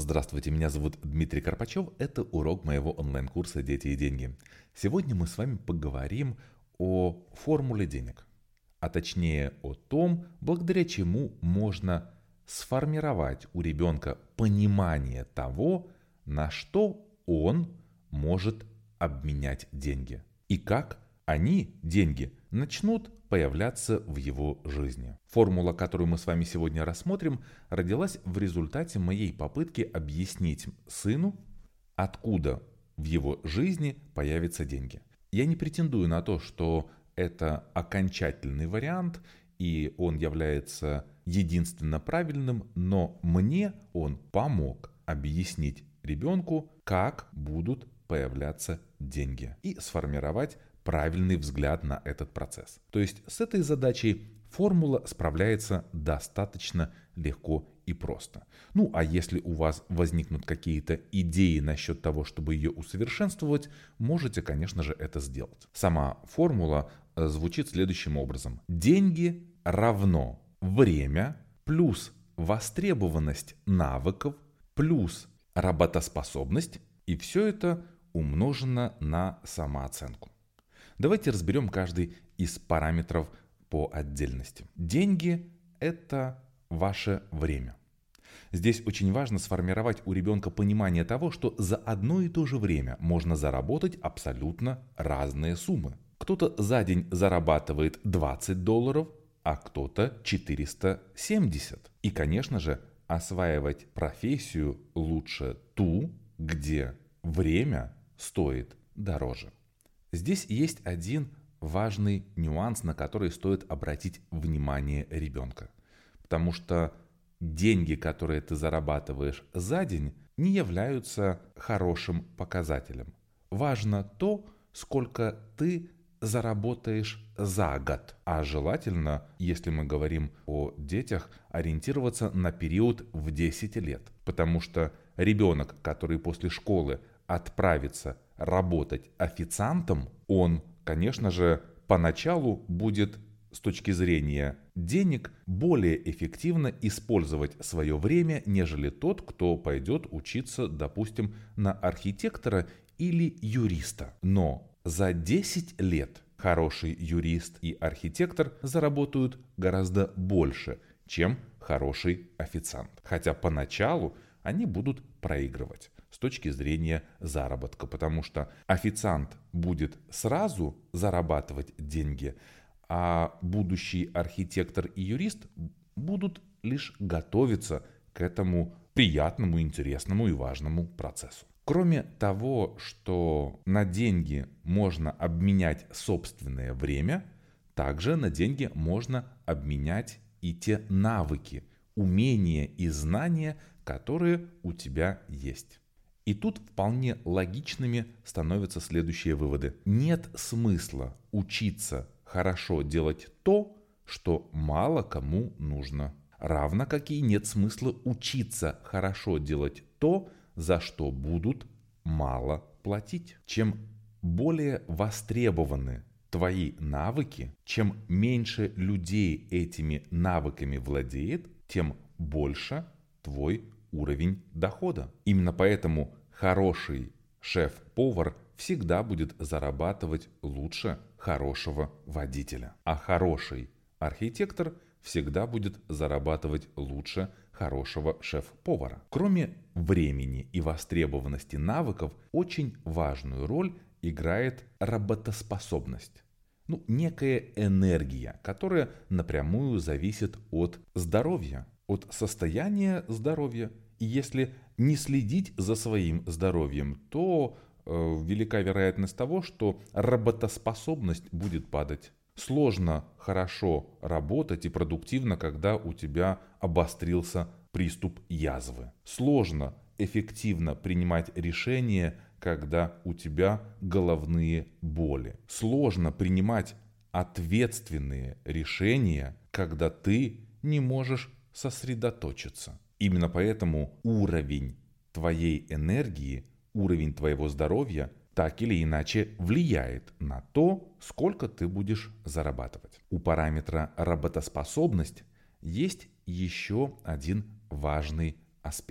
Здравствуйте, меня зовут Дмитрий Карпачев. Это урок моего онлайн-курса «Дети и деньги». Сегодня мы с вами поговорим о формуле денег, а точнее о том, благодаря чему можно сформировать у ребенка понимание того, на что он может обменять деньги и как они, деньги, начнут появляться в его жизни. Формула, которую мы с вами сегодня рассмотрим, родилась в результате моей попытки объяснить сыну, откуда в его жизни появятся деньги. Я не претендую на то, что это окончательный вариант, и он является единственно правильным, но мне он помог объяснить ребенку, как будут появляться деньги, и сформировать правильный взгляд на этот процесс. То есть с этой задачей формула справляется достаточно легко и просто. Ну а если у вас возникнут какие-то идеи насчет того, чтобы ее усовершенствовать, можете, конечно же, это сделать. Сама формула звучит следующим образом. Деньги равно время плюс востребованность навыков плюс работоспособность, и все это умножено на самооценку. Давайте разберем каждый из параметров по отдельности. Деньги – это ваше время. Здесь очень важно сформировать у ребенка понимание того, что за одно и то же время можно заработать абсолютно разные суммы. Кто-то за день зарабатывает $20, а кто-то 470. И, конечно же, осваивать профессию лучше ту, где время стоит дороже. Здесь есть один важный нюанс, на который стоит обратить внимание ребенка. Потому что деньги, которые ты зарабатываешь за день, не являются хорошим показателем. Важно то, сколько ты заработаешь за год. А желательно, если мы говорим о детях, ориентироваться на период в 10 лет. Потому что ребенок, который после школы отправится работать официантом, он, конечно же, поначалу будет с точки зрения денег более эффективно использовать свое время, нежели тот, кто пойдет учиться, допустим, на архитектора или юриста. Но за 10 лет хороший юрист и архитектор заработают гораздо больше, чем хороший официант. Хотя поначалу они будут проигрывать с точки зрения заработка, потому что официант будет сразу зарабатывать деньги, а будущий архитектор и юрист будут лишь готовиться к этому приятному, интересному и важному процессу. Кроме того, что на деньги можно обменять собственное время, также на деньги можно обменять и те навыки, умения и знания, которые у тебя есть. И тут вполне логичными становятся следующие выводы. Нет смысла учиться хорошо делать то, что мало кому нужно. Равно как и нет смысла учиться хорошо делать то, за что будут мало платить. Чем более востребованы твои навыки, чем меньше людей этими навыками владеет, тем больше твой уровень дохода. Именно поэтому хороший шеф-повар всегда будет зарабатывать лучше хорошего водителя, а хороший архитектор всегда будет зарабатывать лучше хорошего шеф-повара. Кроме времени и востребованности навыков, очень важную роль играет работоспособность. Некая энергия, которая напрямую зависит от здоровья, от состояния здоровья. И если не следить за своим здоровьем, то велика вероятность того, что работоспособность будет падать. Сложно хорошо работать и продуктивно, когда у тебя обострился приступ язвы. Сложно эффективно принимать решения, когда у тебя головные боли. Сложно принимать ответственные решения, когда ты не можешь сосредоточиться. Именно поэтому уровень твоей энергии, уровень твоего здоровья так или иначе влияет на то, сколько ты будешь зарабатывать. У параметра работоспособность есть еще один важный аспект.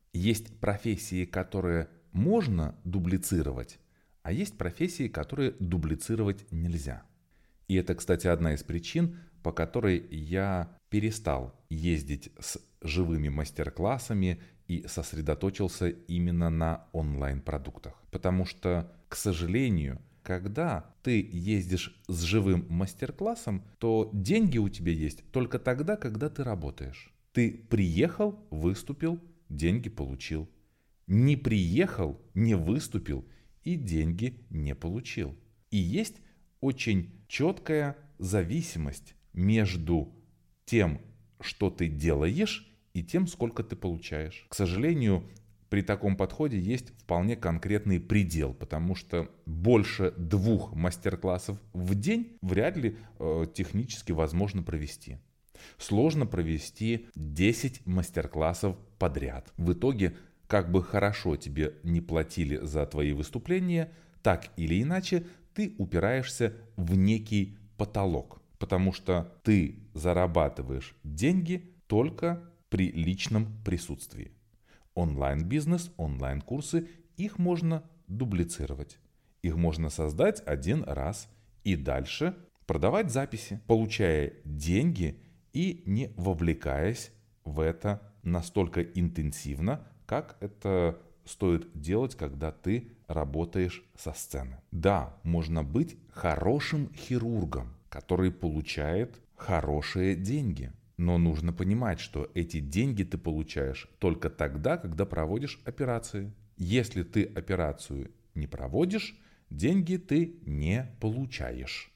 Есть профессии, которые можно дублицировать, а есть профессии, которые дублицировать нельзя. И это, кстати, одна из причин, по которой я перестал ездить с живыми мастер-классами и сосредоточился именно на онлайн-продуктах. Потому что, к сожалению, когда ты ездишь с живым мастер-классом, то деньги у тебя есть только тогда, когда ты работаешь. Ты приехал, выступил, деньги получил. Не приехал, не выступил и деньги не получил. И есть очень четкая зависимость между тем, что ты делаешь, и тем, сколько ты получаешь. К сожалению, при таком подходе есть вполне конкретный предел, потому что больше 2 мастер-классов в день вряд ли технически возможно провести. Сложно провести 10 мастер-классов подряд. В итоге, как бы хорошо тебе не платили за твои выступления, так или иначе ты упираешься в некий потолок, потому что ты зарабатываешь деньги только при личном присутствии. Онлайн-бизнес, онлайн-курсы, их можно дублицировать. Их можно создать один раз и дальше продавать записи, получая деньги и не вовлекаясь в это настолько интенсивно, как это стоит делать, когда ты работаешь со сцены. Да, можно быть хорошим хирургом, который получает хорошие деньги. Но нужно понимать, что эти деньги ты получаешь только тогда, когда проводишь операции. Если ты операцию не проводишь, деньги ты не получаешь.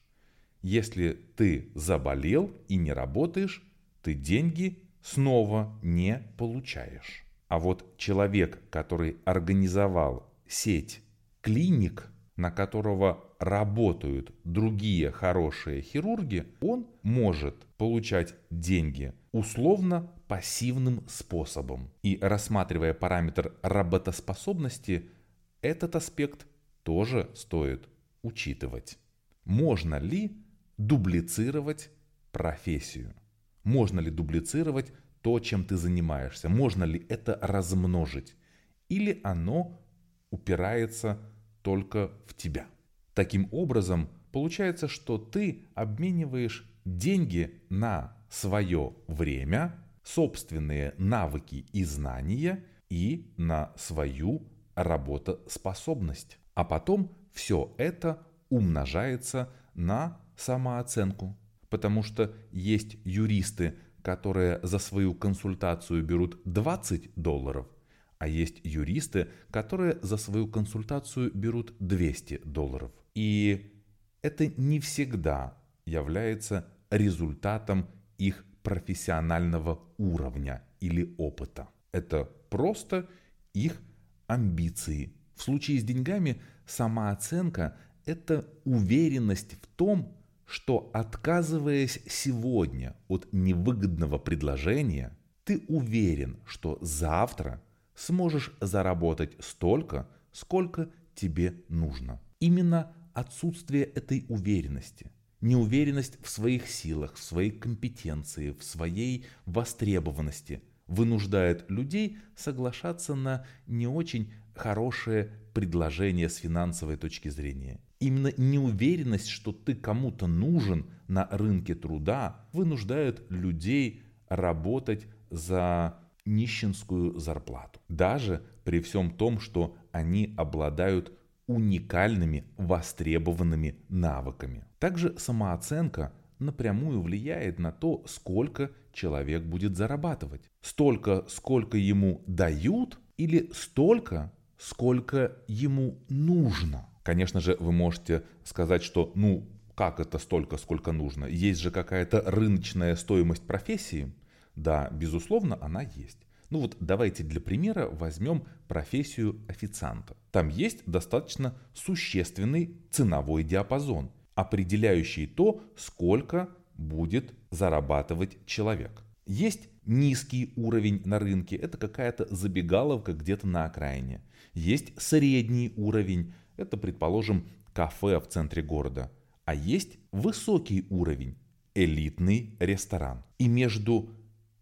Если ты заболел и не работаешь, ты деньги снова не получаешь. А вот человек, который организовал сеть клиник, на которого работают другие хорошие хирурги, он может получать деньги условно пассивным способом. И рассматривая параметр работоспособности, этот аспект тоже стоит учитывать. Можно ли дублицировать профессию? Можно ли дублицировать то, чем ты занимаешься? Можно ли это размножить? Или оно упирается только в тебя? Таким образом, получается, что ты обмениваешь деньги на свое время, собственные навыки и знания и на свою работоспособность. А потом все это умножается на самооценку. Потому что есть юристы, которые за свою консультацию берут $20, а есть юристы, которые за свою консультацию берут $200. И это не всегда является результатом их профессионального уровня или опыта. Это просто их амбиции. В случае с деньгами самооценка – это уверенность в том, что, отказываясь сегодня от невыгодного предложения, ты уверен, что завтра сможешь заработать столько, сколько тебе нужно. Именно отсутствие этой уверенности, неуверенность в своих силах, в своей компетенции, в своей востребованности вынуждает людей соглашаться на не очень хорошее предложение с финансовой точки зрения. Именно неуверенность, что ты кому-то нужен на рынке труда, вынуждает людей работать за нищенскую зарплату. Даже при всем том, что они обладают уникальными востребованными навыками. Также самооценка напрямую влияет на то, сколько человек будет зарабатывать. Столько, сколько ему дают, или столько, сколько ему нужно. Конечно же, вы можете сказать, что как это столько, сколько нужно? Есть же какая-то рыночная стоимость профессии. Да, безусловно, она есть. Давайте для примера возьмем профессию официанта. Там есть достаточно существенный ценовой диапазон, определяющий то, сколько будет зарабатывать человек. Есть низкий уровень на рынке, это какая-то забегаловка где-то на окраине. Есть средний уровень, это, предположим, кафе в центре города. А есть высокий уровень, элитный ресторан. И между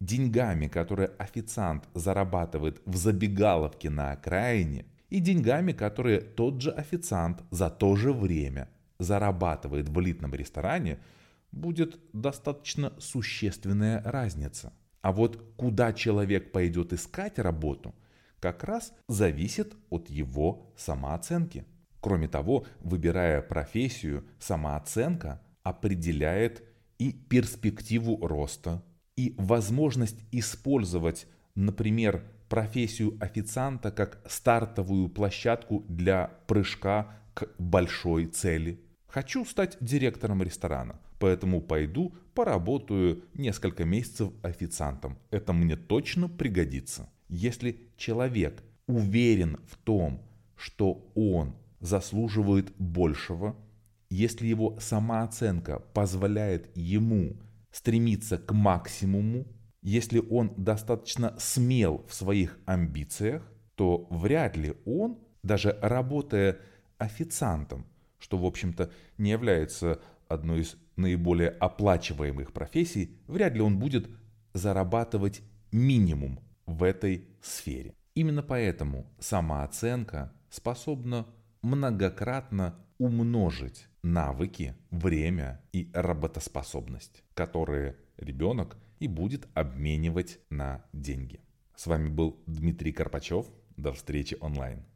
деньгами, которые официант зарабатывает в забегаловке на окраине, и деньгами, которые тот же официант за то же время зарабатывает в элитном ресторане, будет достаточно существенная разница. А вот куда человек пойдет искать работу, как раз зависит от его самооценки. Кроме того, выбирая профессию, самооценка определяет и перспективу роста, и возможность использовать, например, профессию официанта как стартовую площадку для прыжка к большой цели. Хочу стать директором ресторана, поэтому пойду поработаю несколько месяцев официантом. Это мне точно пригодится. Если человек уверен в том, что он заслуживает большего, если его самооценка позволяет ему стремиться к максимуму, если он достаточно смел в своих амбициях, то вряд ли он, даже работая официантом, что в общем-то не является одной из наиболее оплачиваемых профессий, вряд ли он будет зарабатывать минимум в этой сфере. Именно поэтому самооценка способна многократно умножить навыки, время и работоспособность, которые ребенок и будет обменивать на деньги. С вами был Дмитрий Карпачев. До встречи онлайн.